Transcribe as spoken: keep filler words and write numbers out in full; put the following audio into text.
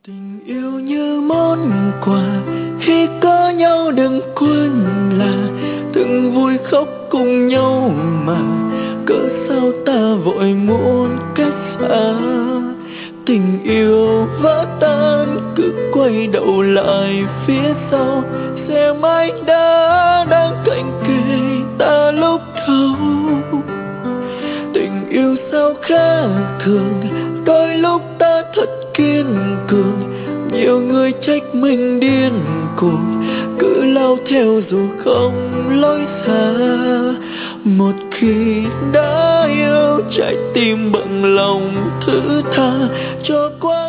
Tình yêu như món quà, khi có nhau đừng quên là từng vui khóc cùng nhau mà. Cớ sao ta vội muốn cách xa, tình yêu vỡ tan cứ quay đầu lại phía sau, xem anh đã đang cạnh kề ta lúc đầu. Tình yêu sao khác thường, đôi lúc ta thật kiên cường, nhiều người trách mình điên cuồng, cứ lao theo dù không lối xa. Một khi đã yêu, trái tim bận lòng thứ tha cho qua.